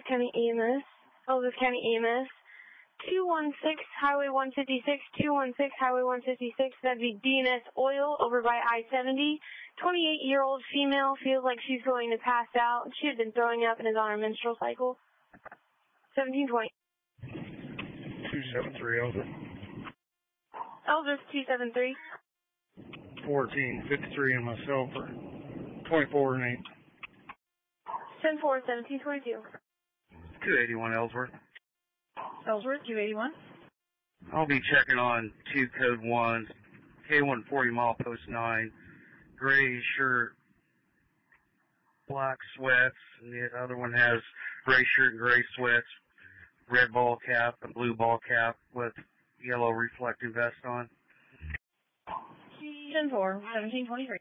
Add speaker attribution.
Speaker 1: County EMS. Elvis County EMS. 216 Highway 156, 216 Highway 156. That'd be DNS Oil over by I-70. 28-year-old female feels like she's going to pass out. She had been throwing up and is on her menstrual cycle. 1720.
Speaker 2: 273 Elvis.
Speaker 1: Elvis 273.
Speaker 2: 1453 in my cell for 24 and 8.
Speaker 1: 10-4, 1722.
Speaker 3: 281 Ellsworth.
Speaker 4: Ellsworth, 281.
Speaker 3: I'll be checking on 2 code 1s, K140 mile post 9, gray shirt, black sweats, and the other one has gray shirt and gray sweats, red ball cap and blue ball cap with yellow reflective vest on.
Speaker 4: 10-4, 1723.